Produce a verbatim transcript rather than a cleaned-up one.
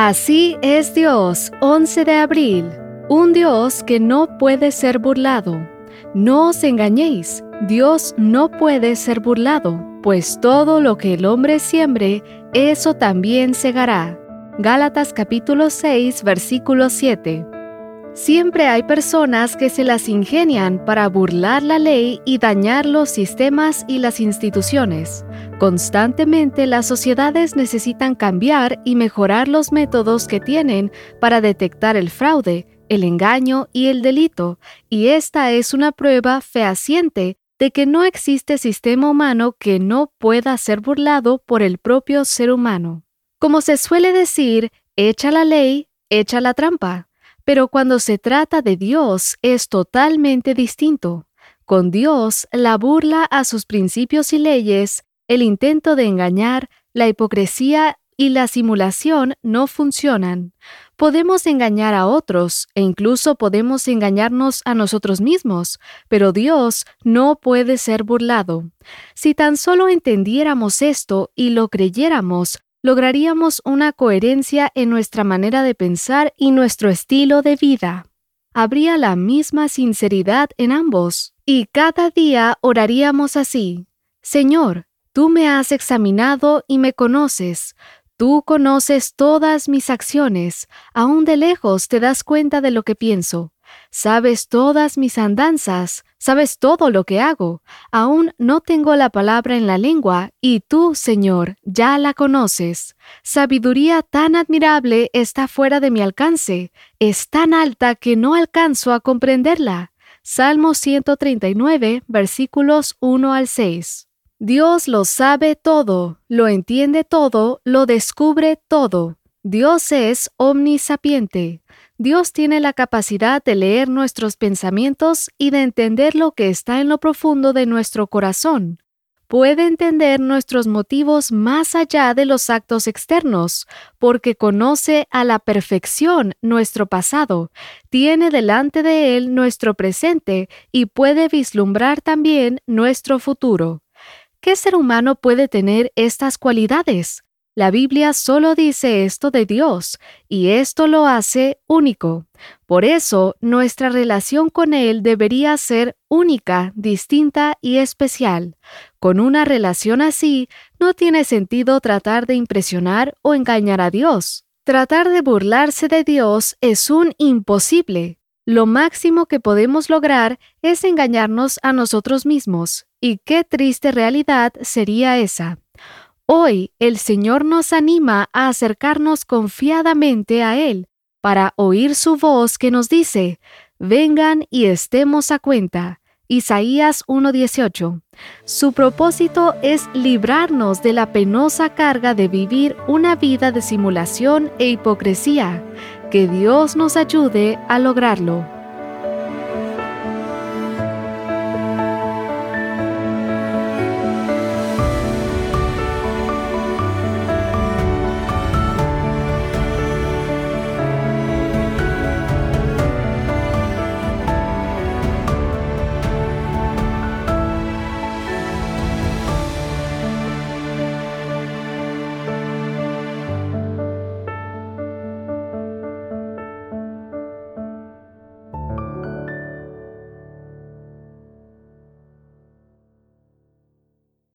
Así es Dios, once de abril, un Dios que no puede ser burlado. No os engañéis, Dios no puede ser burlado, pues todo lo que el hombre siembre, eso también segará. Gálatas capítulo seis, versículo siete. Siempre hay personas que se las ingenian para burlar la ley y dañar los sistemas y las instituciones. Constantemente las sociedades necesitan cambiar y mejorar los métodos que tienen para detectar el fraude, el engaño y el delito, y esta es una prueba fehaciente de que no existe sistema humano que no pueda ser burlado por el propio ser humano. Como se suele decir, echa la ley, echa la trampa. Pero cuando se trata de Dios es totalmente distinto. Con Dios, la burla a sus principios y leyes, el intento de engañar, la hipocresía y la simulación no funcionan. Podemos engañar a otros e incluso podemos engañarnos a nosotros mismos, pero Dios no puede ser burlado. Si tan solo entendiéramos esto y lo creyéramos, lograríamos una coherencia en nuestra manera de pensar y nuestro estilo de vida. Habría la misma sinceridad en ambos, y cada día oraríamos así: Señor, tú me has examinado y me conoces. Tú conoces todas mis acciones, aún de lejos te das cuenta de lo que pienso. Sabes todas mis andanzas, sabes todo lo que hago. Aún no tengo la palabra en la lengua, y tú, Señor, ya la conoces. Sabiduría tan admirable está fuera de mi alcance, es tan alta que no alcanzo a comprenderla. Salmo ciento treinta y nueve, versículos uno al seis. Dios lo sabe todo, lo entiende todo, lo descubre todo. Dios es omnisapiente. Dios tiene la capacidad de leer nuestros pensamientos y de entender lo que está en lo profundo de nuestro corazón. Puede entender nuestros motivos más allá de los actos externos, porque conoce a la perfección nuestro pasado, tiene delante de Él nuestro presente y puede vislumbrar también nuestro futuro. ¿Qué ser humano puede tener estas cualidades? La Biblia solo dice esto de Dios, y esto lo hace único. Por eso, nuestra relación con Él debería ser única, distinta y especial. Con una relación así, no tiene sentido tratar de impresionar o engañar a Dios. Tratar de burlarse de Dios es un imposible. Lo máximo que podemos lograr es engañarnos a nosotros mismos. Y qué triste realidad sería esa. Hoy el Señor nos anima a acercarnos confiadamente a Él para oír su voz que nos dice: vengan y estemos a cuenta. Isaías uno dieciocho. Su propósito es librarnos de la penosa carga de vivir una vida de simulación e hipocresía. Que Dios nos ayude a lograrlo.